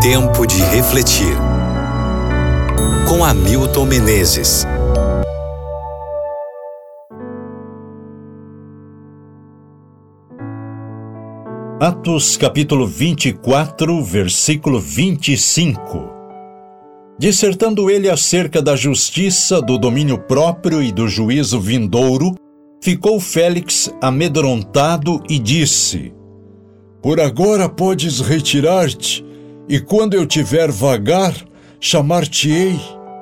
Tempo de refletir. Com Hamilton Menezes. Atos capítulo 24, versículo 25. Dissertando ele acerca da justiça, do domínio próprio e do juízo vindouro, ficou Félix amedrontado e disse: Por agora podes retirar-te, e quando eu tiver vagar, chamar-te-ei.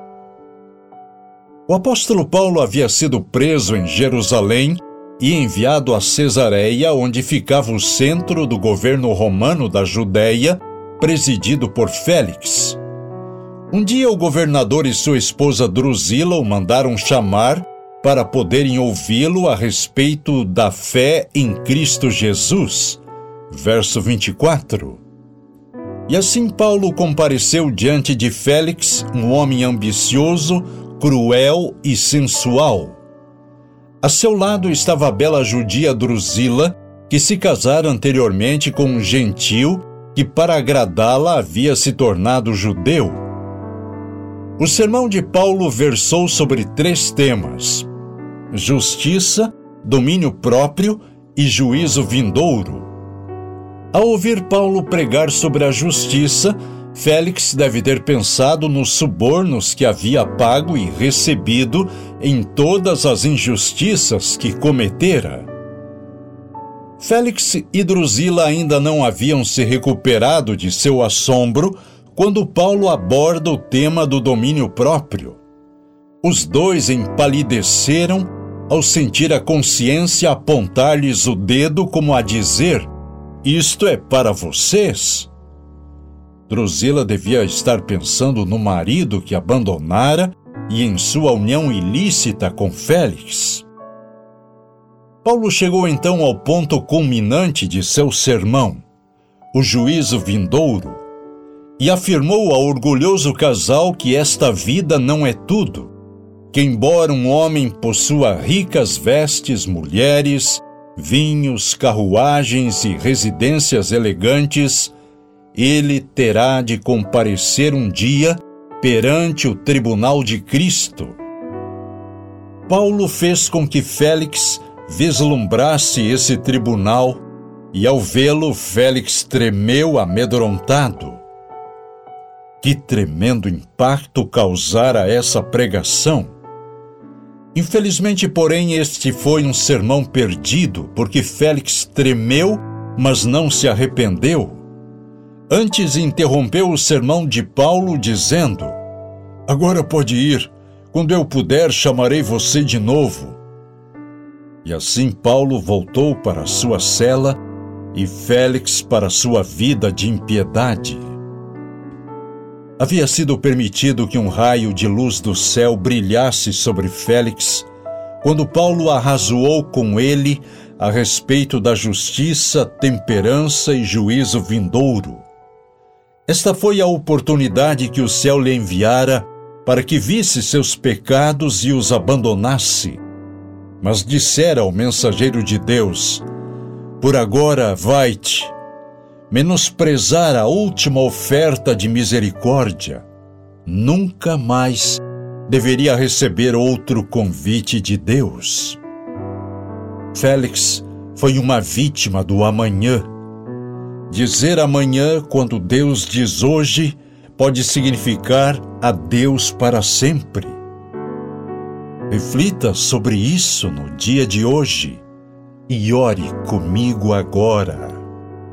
O apóstolo Paulo havia sido preso em Jerusalém e enviado a Cesareia, onde ficava o centro do governo romano da Judéia, presidido por Félix. Um dia o governador e sua esposa Drusila o mandaram chamar para poderem ouvi-lo a respeito da fé em Cristo Jesus. Verso 24. E assim Paulo compareceu diante de Félix, um homem ambicioso, cruel e sensual. A seu lado estava a bela judia Drusila, que se casara anteriormente com um gentil que, para agradá-la, havia se tornado judeu. O sermão de Paulo versou sobre 3 temas: justiça, domínio próprio e juízo vindouro. Ao ouvir Paulo pregar sobre a justiça, Félix deve ter pensado nos subornos que havia pago e recebido em todas as injustiças que cometera. Félix e Drusila ainda não haviam se recuperado de seu assombro quando Paulo aborda o tema do domínio próprio. Os dois empalideceram ao sentir a consciência apontar-lhes o dedo como a dizer: Isto é para vocês. Drusila devia estar pensando no marido que abandonara e em sua união ilícita com Félix. Paulo chegou então ao ponto culminante de seu sermão, o juízo vindouro, e afirmou ao orgulhoso casal que esta vida não é tudo, que embora um homem possua ricas vestes, mulheres, vinhos, carruagens e residências elegantes, ele terá de comparecer um dia perante o tribunal de Cristo. Paulo fez com que Félix vislumbrasse esse tribunal e, ao vê-lo, Félix tremeu amedrontado. Que tremendo impacto causara essa pregação! Infelizmente, porém, este foi um sermão perdido, porque Félix tremeu, mas não se arrependeu. Antes interrompeu o sermão de Paulo, dizendo: Agora pode ir, quando eu puder chamarei você de novo. E assim Paulo voltou para sua cela e Félix para sua vida de impiedade. Havia sido permitido que um raio de luz do céu brilhasse sobre Félix, quando Paulo arrazoou com ele a respeito da justiça, temperança e juízo vindouro. Esta foi a oportunidade que o céu lhe enviara para que visse seus pecados e os abandonasse. Mas dissera ao mensageiro de Deus: Por agora vai-te. Menosprezar a última oferta de misericórdia, nunca mais deveria receber outro convite de Deus. Félix foi uma vítima do amanhã. Dizer amanhã quando Deus diz hoje pode significar adeus para sempre. Reflita sobre isso no dia de hoje e ore comigo agora.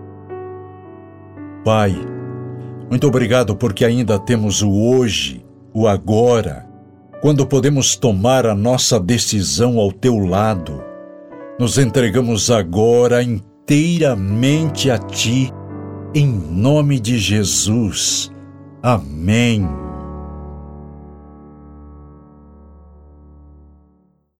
Pai, muito obrigado porque ainda temos o hoje, o agora, quando podemos tomar a nossa decisão ao teu lado. Nos entregamos agora inteiramente a ti, em nome de Jesus. Amém.